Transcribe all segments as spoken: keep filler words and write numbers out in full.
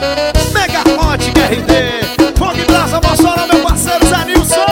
Mega Hot R D, Fogo e Brasa, Mossoró, meu parceiro Zé Nilson.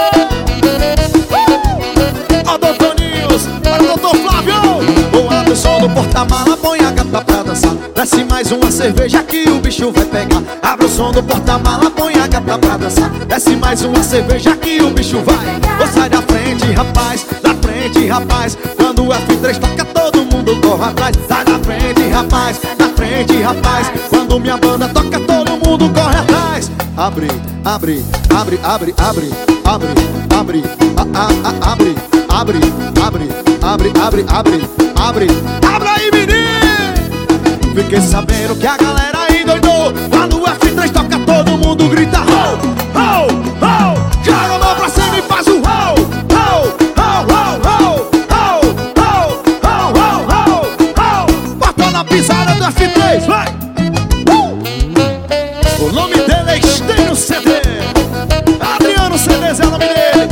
Ó, doutor Nils, para o doutor Flávio. Ou abre o som do porta-mala, põe a gata pra dançar. Desce mais uma cerveja que o bicho vai pegar. Abre o som do porta-mala, põe a gata pra dançar. Desce mais uma cerveja que o bicho vai. Ou sai da frente, rapaz, da frente, rapaz. Quando o F três toca, todo mundo corre atrás. Sai da frente, rapaz, da frente, rapaz. Quando minha banda toca, todo mundo corre atrás. Abre, abre, abre, abre, abre, abre, abre, a, a, a, abre, abre, abre, abre, abre, abre, abre, abre aí, menino! Fiquei sabendo que a galera aí doidou. Quando o F três toca, todo mundo grita ho, ho, ho. Joga a mão pra cima e faz o ho, ho, ho, ho, ho, ho, ho, ho, ho, ho, ho. Bota na pisada do F três, vai! Uh! O nome dele é Estênio C D. Adriano C D é o nome dele.